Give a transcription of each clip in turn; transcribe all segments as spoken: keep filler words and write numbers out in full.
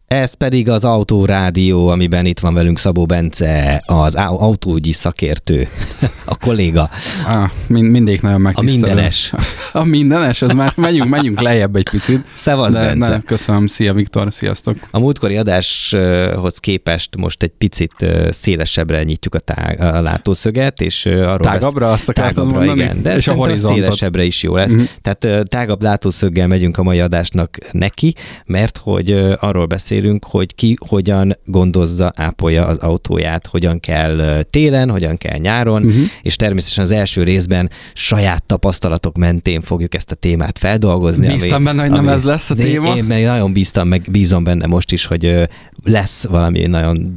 Ez pedig az Autórádió, amiben itt van velünk Szabó Bence, az autóügyi szakértő, a kolléga. Ah, mind, mindig nagyon megtisztelő. A mindenes. A mindenes, az már menjünk, menjünk lejjebb egy picit. Szevasz, de, Bence. De, köszönöm, szia Viktor, sziasztok. A múltkori adáshoz képest most egy picit szélesebbre nyitjuk a, tág, a látószöget, és arról tágabbra besz... azt akartad mondani? Igen, de és a horizontot. Szélesebbre is jó lesz. Uh-huh. Tehát tágabb látószöggel megyünk a mai adásnak neki, mert hogy arról beszélünk, hogy ki hogyan gondozza, ápolja az autóját, hogyan kell télen, hogyan kell nyáron, uh-huh. és természetesen az első részben saját tapasztalatok mentén fogjuk ezt a témát feldolgozni. Bíztam ami, benne, hogy nem ami, ez lesz a téma. Én, én nagyon bíztam, meg bízom benne most is, hogy lesz valami nagyon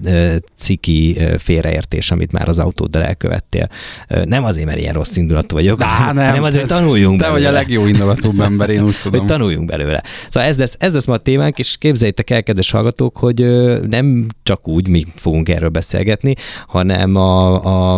ciki félreértés, amit már az autóddal elkövettél. Nem azért, mert ilyen rossz indulatú vagyok, Dá, hanem nem, azért, hogy tanuljunk te belőle. Te vagy a legjobb indulatúbb ember, én úgy tudom. Hogy tanuljunk belőle. Szóval ez lesz, ez lesz ma a témánk, és képzeljétek el, kedves hallgatók, hogy nem csak úgy mi fogunk erről beszélgetni, hanem a, a,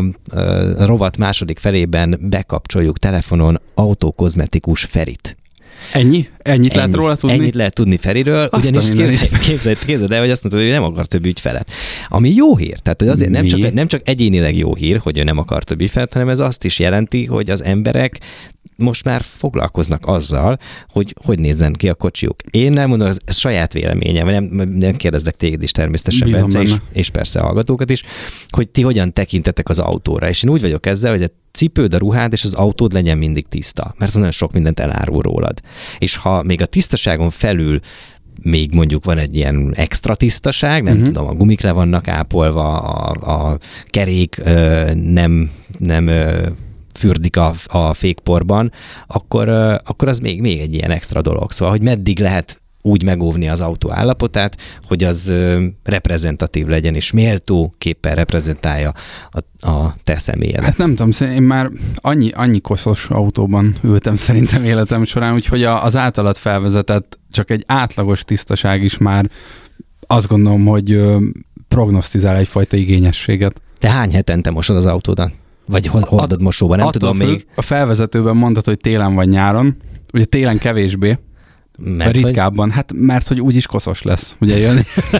a rovat második felében bekapcsoljuk telefonon autókozmetikus Ferit. Ennyi? Ennyit Ennyi. lehet róla tudni? Ennyit lehet tudni Feriről, azt ugyanis képzeld, képzeld, képzeld el, hogy azt mondta, hogy ő nem akar több ügyfelet. Ami jó hír, tehát hogy azért nem csak, nem csak egyénileg jó hír, hogy ő nem akar több ügyfelet, hanem ez azt is jelenti, hogy az emberek most már foglalkoznak azzal, hogy hogy nézzen ki a kocsiuk. Én nem mondom, ez saját véleményem, nem, nem kérdezlek téged is természetesen, Bízom Bence, és, és persze a hallgatókat is, hogy ti hogyan tekintetek az autóra. És én úgy vagyok ezzel, hogy a cipőd, a ruhád és az autód legyen mindig tiszta, mert az nagyon sok mindent elárul rólad. És ha még a tisztaságon felül még mondjuk van egy ilyen extra tisztaság, nem uh-huh. tudom, a gumik le vannak ápolva, a, a kerék ö, nem, nem ö, fürdik a, a fékporban, akkor, ö, akkor az még, még egy ilyen extra dolog. Szóval, hogy meddig lehet úgy megóvni az autó állapotát, hogy az ö, reprezentatív legyen, és méltóképpen reprezentálja a, a te személyedet. Hát nem tudom, én már annyi, annyi koszos autóban ültem szerintem életem során, úgyhogy az általad felvezetett csak egy átlagos tisztaság is már azt gondolom, hogy ö, prognosztizál egyfajta igényességet. Te hány hetente mosod az autódat? Vagy hordod mosóban? Nem tudom fő, még. A felvezetőben mondtad, hogy télen vagy nyáron. Ugye télen kevésbé. Mert ritkábban, hogy... hát mert hogy úgyis koszos lesz, ugye jön.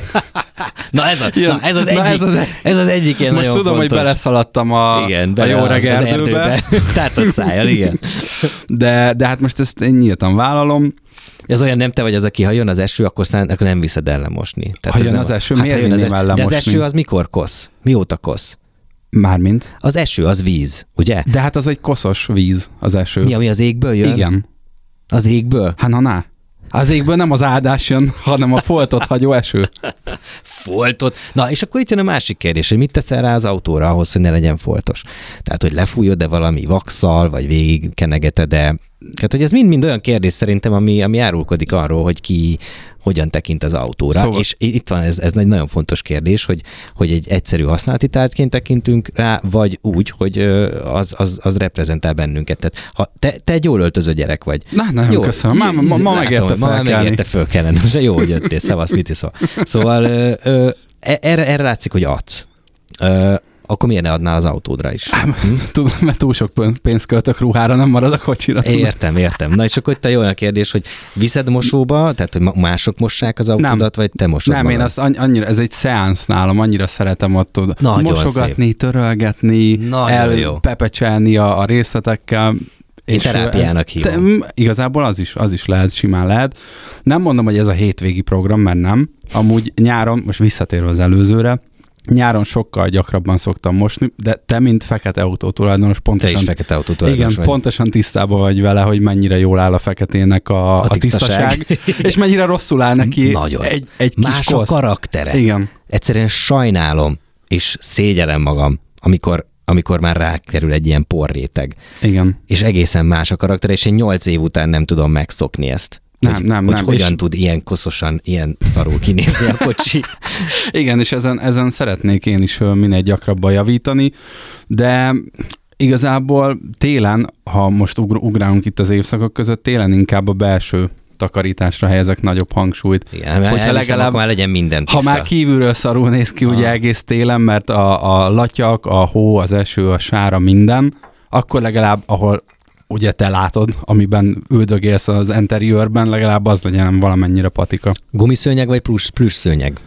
na, ez a, na ez az egyik, na ez az, ez az egyik ilyen most nagyon tudom, fontos. hogy beleszaladtam a, igen, a jó reggelőbe. Tátott szájjal, igen. De, de hát most ezt én nyíltan vállalom. Ez olyan nem te vagy az, aki ha jön az eső, akkor, szán, akkor nem viszed el lemosni. Tehát ha jön az eső, hát, miért vinném el lemosni? De az eső az mikor kosz? Mióta kosz? Mármint? Az eső az víz, ugye? De hát az egy koszos víz, az eső. Mi, ami az égből jön? Igen. Az égből? Hát na, na. Az égből nem az áldás jön, hanem a foltot hagyó eső. Foltot? Na, és akkor itt jön a másik kérdés, hogy mit teszel rá az autóra ahhoz, hogy ne legyen foltos. Tehát, hogy lefújod-e valami vakszal, vagy végig kenegeted-e. Tehát, hogy ez mind-mind olyan kérdés szerintem, ami, ami árulkodik arról, hogy ki hogyan tekint az autóra. Szóval. És itt van, ez, ez egy nagyon fontos kérdés, hogy, hogy egy egyszerű használati tárgyként tekintünk rá, vagy úgy, hogy az, az, az reprezentál bennünket. Tehát, ha te, te egy jól öltöző gyerek vagy. Na, nagyon jó, köszönöm. Ma, ma, ma megérte Ma megérte föl kellene. Most jó, hogy jöttél. Szevasz, mit iszol. Szóval ö, ö, erre, erre látszik, hogy adsz. Ö, akkor miért ne adnál az autódra is? Hm? Tudom, mert túl sok pénzt költök ruhára, nem marad a kocsira. Értem, értem. Na és akkor itt a jó a kérdés, hogy viszed mosóba, tehát hogy mások mossák az autódat, nem. Vagy te mosod Nem, magad? Én azt annyira, ez egy szeánsz nálam, annyira szeretem ott nagyon mosogatni, szép. törölgetni, elpepecselni a, a részletekkel. Én terápiának hívom. Te, igazából az is, az is lehet, simán lehet. Nem mondom, hogy ez a hétvégi program, mert nem. Amúgy nyáron, most visszatérve az előzőre, nyáron sokkal gyakrabban szoktam mosni, de te, mint fekete autó tulajdonos, pontosan... Te is fekete autó tulajdonos igen, vagy. pontosan tisztában vagy vele, hogy mennyire jól áll a feketének a, a, a tisztaság, tisztaság és mennyire rosszul áll neki nagyon. egy, egy kis más kosz. A karaktere. Igen. Egyszerűen sajnálom, és szégyellem magam, amikor amikor már rákerül egy ilyen porréteg. Igen. És egészen más a karakter, és én nyolc év után nem tudom megszokni ezt. Nem, hogy, nem, hogy nem. hogyan és... tud ilyen koszosan, ilyen szarul kinézni a kocsi. Igen, és ezen, ezen szeretnék én is minél gyakrabban javítani, de igazából télen, ha most ugr- ugrálunk itt az évszakok között, télen inkább a belső takarításra helyezek nagyobb hangsúlyt. Igen, hogyha legalább már legyen minden tiszta. Ha már kívülről szarul néz ki ugye egész télen, mert a, a latyak, a hó, az eső, a sára, minden, akkor legalább, ahol ugye te látod, amiben üldögélsz az interiőrben, legalább az legyen valamennyire patika. Gumiszőnyeg vagy plusz, plusz szőnyeg?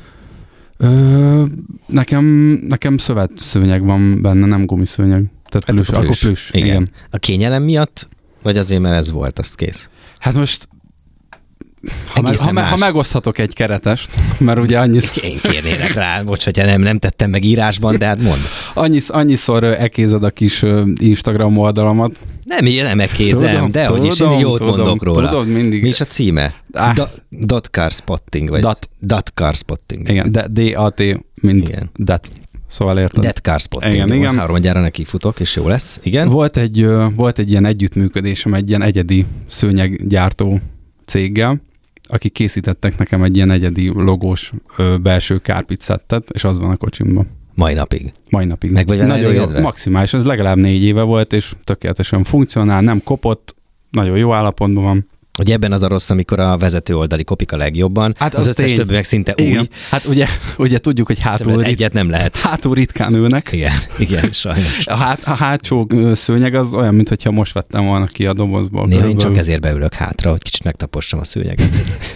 Ö, nekem, nekem szövet szőnyeg van benne, nem gumiszőnyeg. Tehát Hát plusz, akkor akkor plusz. plusz. Igen. Igen. A kényelem miatt, vagy azért, mert ez volt, azt kész? Hát most ha, meg, ha, más. ha megoszthatok egy keretest, mert ugye annyi, Én kérnélek rá, bocs, hogyha nem, nem tettem meg írásban, de hát mondd. annyi, annyiszor ekézed a kis Instagram oldalamat. Nem, nem ekézem, Tudom, de hogy is tudom, mindig jót tudom, mondok róla. Tudod, mindig. Mi is a címe? Ah. Da, dot car spotting, vagy Dat. dot car spotting. Igen, de D-A-T, mint Igen. that. Szóval érted? Dead car spotting. Igen, igen. Harmadjára neki futok, és jó lesz. Igen? Volt egy, ö, volt egy ilyen együttműködésem egy ilyen egyedi szőnyeggyártó céggel, akik készítettek nekem egy ilyen egyedi logós ö, belső kárpicettet, és az van a kocsimban. Mai napig. Mai napig. Meg vagy vele nagyon jó, elégedve? maximális, ez legalább négy éve volt, és tökéletesen funkcionál, nem kopott, nagyon jó állapotban van. Hogy ebben az a rossz, amikor a vezető oldali kopik a legjobban, Hát az, az összes tény. többi meg szinte új. Igen. Hát ugye, ugye tudjuk, hogy hátul, rit, Egyet nem lehet. hátul ritkán ülnek. Igen, igen, sajnos. A, hát, a hátsó ö, szőnyeg az olyan, mintha most vettem volna ki a dobozból. Néha én körülbelül. csak ezért beülök hátra, hogy kicsit megtapossam a szőnyeget.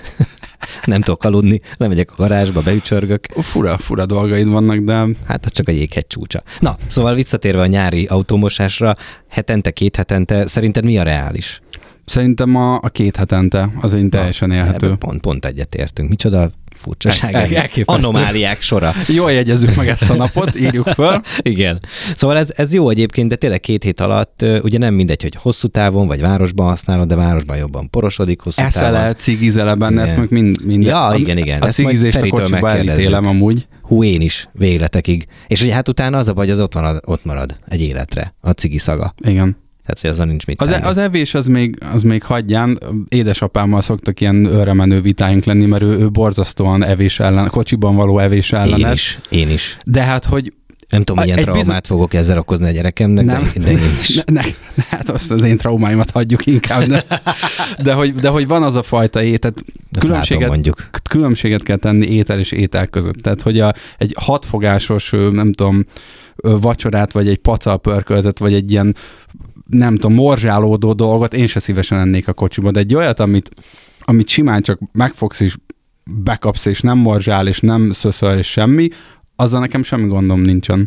Nem tudok aludni, lemegyek a garázsba, beücsörgök. Fura, fura dolgaid vannak, de Hát az csak a jéghegy csúcsa. Na, szóval visszatérve a nyári autómosásra, hetente, két hetente, szerinted mi a reális? szerintem a, a két hetente az én teljesen élhető. Ebben pont, pont egyetértünk. Micsoda furcsaság. El- ez. elképesztő. Anomáliák sora. Jól jegyezzük meg ezt a napot, írjuk föl. Igen. Szóval ez, ez jó egyébként, de tényleg két hét alatt ö, ugye nem mindegy, hogy hosszú távon vagy városban használod, de városban jobban porosodik hosszú távon. Eszel-e, cigizele benne, Igen. ezt meg mind, minden. Ja, a, igen, igen. A Ezt majd cigizést a Feritől kocsiba megkérdezzük. elítélem amúgy. Hú, én is végletekig. És ugye hát utána az a baj, az ott, van, ott marad egy életre, a cigi szaga. Igen. Tehát, hogy azzal nincs mit Az, tenni. az evés az még, az még hagyján. Édesapámmal szoktak ilyen őremenő vitáink lenni, mert ő, ő borzasztóan evés ellen, kocsiban való evés ellenes. Én is, én is. De hát, hogy Nem tudom, milyen Egy traumát bizony- fogok ezzel okozni a gyerekemnek, Nem. de, de én is. Ne, ne, ne, hát azt az én traumáimat hagyjuk inkább. De, de, hogy, de hogy van az a fajta étet, Azt látom, különbséget, mondjuk. különbséget kell tenni étel és étel között. Tehát, hogy a, egy hatfogásos, ö, nem tudom, ö, vacsorát, vagy egy pacal pörköltet, vagy egy ilyen, nem tudom, morzsálódó dolgot én se szívesen ennék a kocsiba, de egy olyat, amit, amit simán csak megfogsz és bekapsz, és nem morzsál, és nem szöszöl, és semmi, azzal nekem semmi gondom nincsen.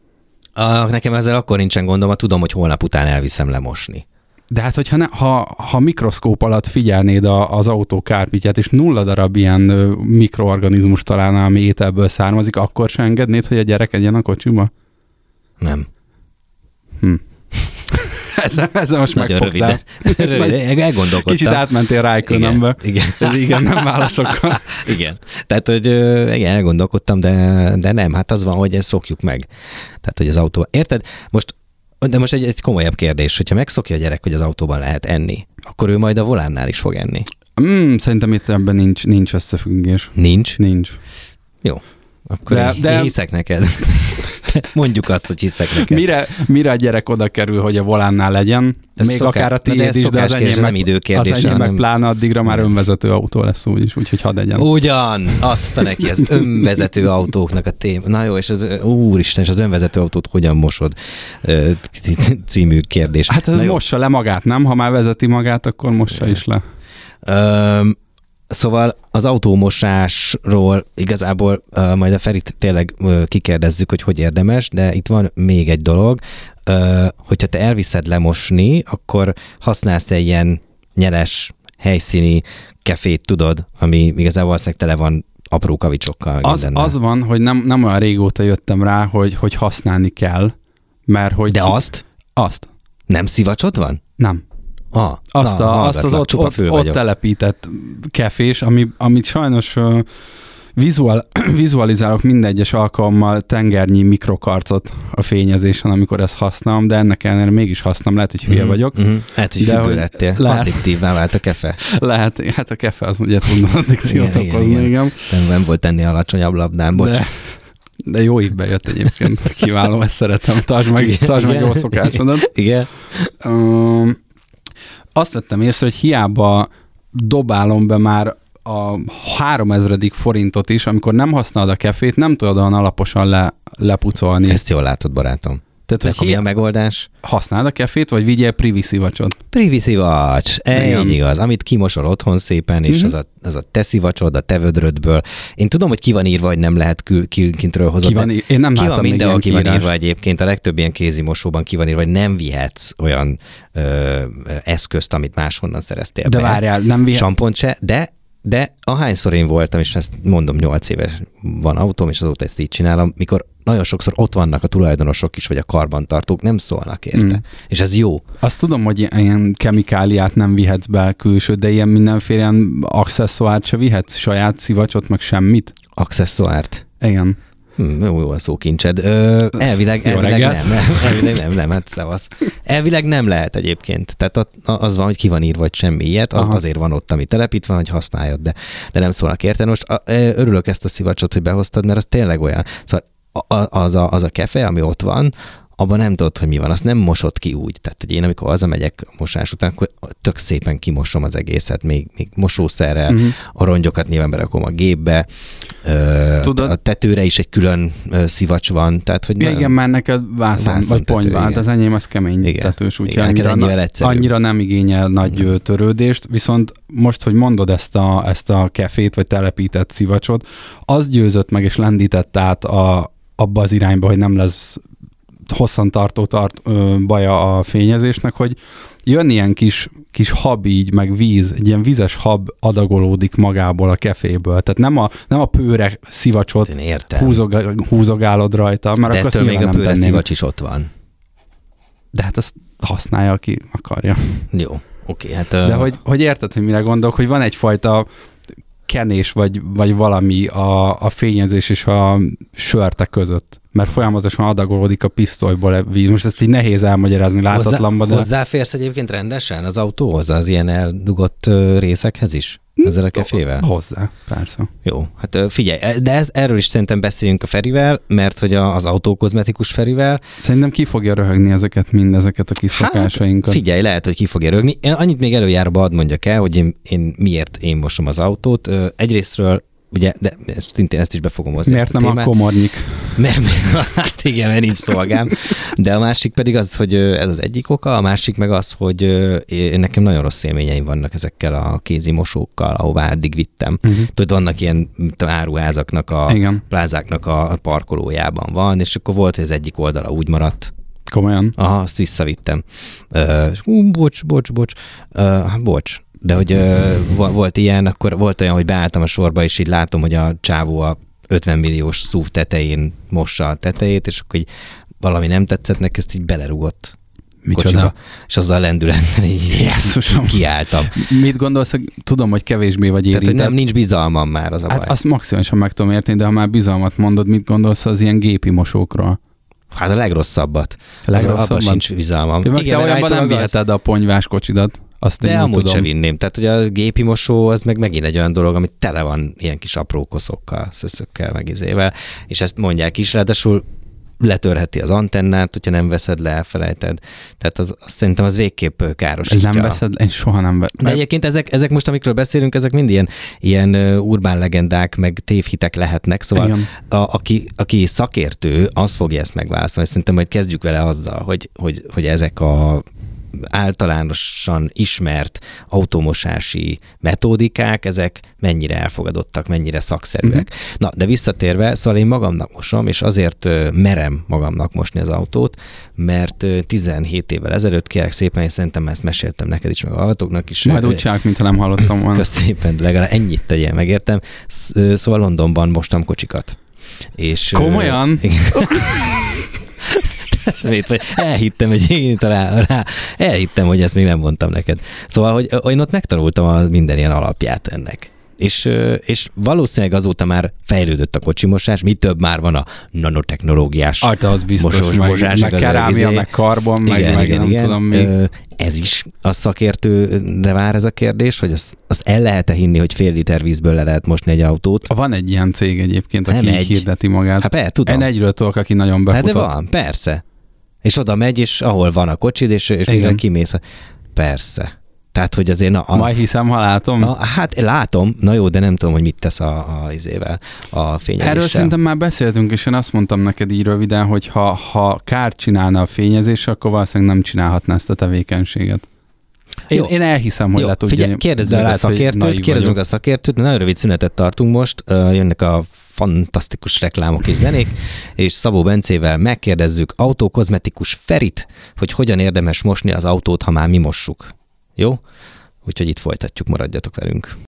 A, nekem ezzel akkor nincsen gondom, ha tudom, hogy holnap után elviszem lemosni. De hát, hogyha ne, ha, ha mikroszkóp alatt figyelnéd a, az autó kárpityát, és nulla darab ilyen ö, mikroorganizmus találnál, ami ételből származik, akkor se engednéd, hogy a gyerek egyen a kocsiba? Nem. Hm. ezzel, ezzel most Nagyon megfogtál. röviden. Röviden. Elgondolkodtam. Kicsit átmentél Rájkönömbe. Igen. Ez igen, nem válaszokkal. Igen. Tehát, hogy ö, igen, elgondolkodtam, de, de nem, hát az van, hogy ezt szokjuk meg. Tehát, hogy az autó. Érted? Most, de most egy, egy komolyabb kérdés, hogyha megszokja a gyerek, hogy az autóban lehet enni, akkor ő majd a volánnál is fog enni. Mm, szerintem itt ebben nincs, nincs összefüggés. Nincs? Nincs. Akkor De- én de- hiszek neked. Mondjuk azt, hogy hiszek neked. Mire, mire a gyerek oda kerül, hogy a volánnál legyen, Ez még szoká- akár a Na, de ez tiéd is, de az szokáskérdés, enyém nem meg, időkérdés, az enyém meg hanem- pláne addigra már önvezető autó lesz úgyis, úgyhogy hadd egyen. Ugyan, azt a neki, az önvezető autóknak a téma. Na jó, és az, úristen, és az önvezető autót hogyan mosod ö, című kérdés. Hát Na jó. mossa le magát, nem? Ha már vezeti magát, akkor mossa is le. Öm, Szóval az autómosásról igazából uh, majd a Ferit tényleg uh, kikérdezzük, hogy hogy érdemes, de itt van még egy dolog, uh, hogyha te elviszed lemosni, akkor használsz egy ilyen nyeles, helyszíni kefét, tudod, ami igazából valószínűleg tele van apró kavicsokkal. Az, mindennel. az van, hogy nem, nem olyan régóta jöttem rá, hogy, hogy használni kell, mert hogy... De azt? Azt. Nem szivacsod van? Nem. Ah, Azt, na, a, azt az ott, csupa ott, fül ott vagyok. telepített kefés, ami, amit sajnos uh, vizual, vizualizálok minden egyes alkalommal tengernyi mikrokarcot a fényezésen, amikor ezt használom, de ennek ellenére mégis használom, lehet, hogy hülye Mhm, vagyok. mhm. Lehet, hogy De függő hogy lettél. lehet. Addiktívvá vált a kefe. Lehet, hát a kefe az ugye tudna addikciót Igen, igen, okozni, igen. igen. Nem, nem volt ennél alacsonyabb labdán, bocs. De, de jó évben jött egyébként. Kiváló, ezt szeretem. Tartsd meg, Igen, tartsd meg igen. jó szokásodat. Igen. Um, azt vettem észre, hogy hiába dobálom be már a háromezredik forintot is, amikor nem használod a kefét, nem tudod olyan alaposan le, lepucolni. Ezt jól látod, barátom. Tehát, de hogy akkor mi a megoldás? Használd a kefét, vagy vigyél privi szivacsot. Privi szivacs, egy igaz, amit kimosol otthon szépen, és uh-huh. az, a, az a te szivacsod, a te vödrödből. Én tudom, hogy ki van írva, hogy nem lehet kül, kintről hozott. Ki van, én nem ki van mindenhol ki van írva egyébként. egyébként, a legtöbb ilyen kézimosóban ki van írva, hogy nem vihetsz olyan ö, eszközt, amit máshonnan szereztél de be. De várjál, nem vihetsz. Sampont se, de De ahányszor én voltam, és ezt mondom, nyolc éves van autóm, és azóta ezt így csinálom, mikor nagyon sokszor ott vannak a tulajdonosok is, vagy a karbantartók, nem szólnak érte. Mm. És ez jó. Azt tudom, hogy ilyen kemikáliát nem vihetsz be külső, de ilyen mindenféle ilyen accesszoárt se vihetsz, saját szivacsot, meg semmit? Accesszoárt? Igen. Hm, jó, jó a szókincsed. Ö, elvileg, elvileg nem, nem, elvileg nem, nem, hát szevasz. Elvileg nem lehet egyébként. Tehát az van, hogy ki van írva, hogy semmi ilyet, az Aha. azért van ott, ami telepítve, hogy használjad, de, de nem szólnak érte. Most örülök ezt a szivacsot, hogy behoztad, mert az tényleg olyan. Szóval az a, az a kefe, ami ott van, abban nem tudod, hogy mi van, azt nem mosod ki úgy. Tehát, hogy én amikor hazamegyek mosás után, akkor tök szépen kimosom az egészet, még, még mosószerrel, uh-huh. a rongyokat nyilván berakom a gépbe, Tudod, a tetőre is egy külön szivacs van. Tehát, hogy ja, igen, már neked vászon, vagy ponyvált, az enyém az kemény igen. tetős, úgyhogy annyira, na, annyira nem igényel nagy igen. törődést, viszont most, hogy mondod ezt a, ezt a kefét, vagy telepített szivacsot, az győzött meg és lendített át a, abba az irányba, hogy nem lesz hosszantartó tart, ö, baja a fényezésnek, hogy jön ilyen kis, kis hab így, meg víz, egy ilyen vízes hab adagolódik magából a keféből. Tehát nem a, nem a pőre szivacsot húzog, húzogálod rajta, mert de akkor ettől még a pőre tenném. Szivacs is ott van. De hát azt használja, aki akarja. Jó, oké. Hát, de uh... hogy, hogy érted, hogy mire gondolok, hogy van egyfajta kenés, vagy, vagy valami a, a fényezés és a sörte között. Mert folyamatosan adagolódik a pisztolyból víz. Most ezt így nehéz elmagyarázni látatlanban. Hozzá, de... Hozzáférsz egyébként rendesen az autóhoz, az ilyen eldugott részekhez is? Ezzel a kefével? Hozzá, persze. Jó, hát figyelj, de ez, erről is szerintem beszéljünk a Ferivel, mert hogy az autókozmetikus Ferivel... Szerintem ki fogja röhögni ezeket, mindezeket a kis hát, szokásainkat. Figyelj, lehet, hogy ki fogja röhögni. Én annyit még előjáróba hadd mondjak el, hogy én, én miért én mosom az autót. Egyrésztről ugye, de szintén ezt is befogom hozzá. Miért nem témát. A komornyik? Nem, hát igen, mert nincs szolgám. De a másik pedig az, hogy ez az egyik oka, a másik meg az, hogy nekem nagyon rossz élményeim vannak ezekkel a kézi mosókkal, ahová eddig vittem. Uh-huh. Tudod, vannak ilyen áruházaknak, a igen. plázáknak a parkolójában van, és akkor volt, hogy az egyik oldala úgy maradt. Komolyan? Aha, azt visszavittem. Uh, uh, bocs, bocs, bocs. Uh, bocs. De hogy ö, volt ilyen, akkor volt olyan, hogy beálltam a sorba, és így látom, hogy a csávó a ötven milliós szúv tetején mossa a tetejét, és akkor így valami nem tetszett neki, ezt így belerúgott kocsiba, és azzal lendületlen így Jézusom. Kiálltam. Mit gondolsz, hogy tudom, hogy kevésbé vagy érintett. Tehát, hogy nem, nincs bizalmam már, az a baj. Hát azt maximálisan meg tudom érteni, de ha már bizalmat mondod, mit gondolsz az ilyen gépi mosókról? Hát a legrosszabbat. A legrosszabbat. Abban sincs bizalmam. Ja, igen, te olyanban nem viheted a ponyvás kocsidat. Azt de amúgy tudom. Se vinném. Tehát ugye a gépi mosó az meg megint egy olyan dolog, ami tele van ilyen kis apró koszokkal, szöszökkel, meg izével, és ezt mondják is, ráadásul letörheti az antennát, hogyha nem veszed le, elfelejted. Tehát az, az, szerintem az végképp károsítja. Nem veszed, én soha nem veszed. De egyébként ezek, ezek most, amikről beszélünk, ezek mind ilyen, ilyen urbán legendák, meg tévhitek lehetnek, szóval a, aki, aki szakértő, az fogja ezt megválaszolni. Szerintem majd kezdjük vele azzal, hogy, hogy, hogy ezek a általánosan ismert automosási metódikák, ezek mennyire elfogadottak, mennyire szakszerűek. Mm-hmm. Na, de visszatérve, szóval én magamnak mosom, és azért merem magamnak mosni az autót, mert tizenhét évvel ezelőtt, kérlek szépen, és szerintem ezt meséltem neked is, meg a hallgatóknak is. Majd úgy csinálok, mintha nem hallottam volna. Köszönöm szépen, legalább ennyit tegyél, megértem. Szóval Londonban mostam kocsikat. És, komolyan? Vagy elhittem, hogy én rá, rá, elhittem, hogy ezt még nem mondtam neked. Szóval, hogy én ott megtanultam a minden ilyen alapját ennek. És, és valószínűleg azóta már fejlődött a kocsimosás, mi több már van a nanotechnológiás Arta, az biztos, mosós, meg, mosás, meg kerámia, meg karbon, meg, igen, meg igen, nem igen. tudom még. Ez is a szakértőre vár ez a kérdés, hogy azt, azt el lehet-e hinni, hogy fél liter vízből le lehet mosni egy autót? Van egy ilyen cég egyébként, aki így hirdeti magát. Hát persze, tudom. Én egyről tudok, aki nagyon befutott. Hát de van, persze. És oda megy, és ahol van a kocsid, és, és mire kimész. Persze. Tehát, hogy azért... Na, a, Majd hiszem, ha látom. A, hát látom, na jó, de nem tudom, hogy mit tesz a, a izével, a fényezéssel. Erről szerintem már beszéltünk, és én azt mondtam neked így röviden, hogy ha, ha kárt csinálna a fényezés, akkor valószínűleg nem csinálhatná ezt a tevékenységet. Én, én elhiszem, hogy jó, le tudja. Figyelj, kérdezzük a szakértőt, kérdezzük a szakértőt, nagyon rövid szünetet tartunk most, jönnek a fantasztikus reklámok és zenék, és Szabó Bencével megkérdezzük autókozmetikus Ferit, hogy hogyan érdemes mosni az autót, ha már mi mossuk. Jó? Úgyhogy itt folytatjuk, maradjatok velünk.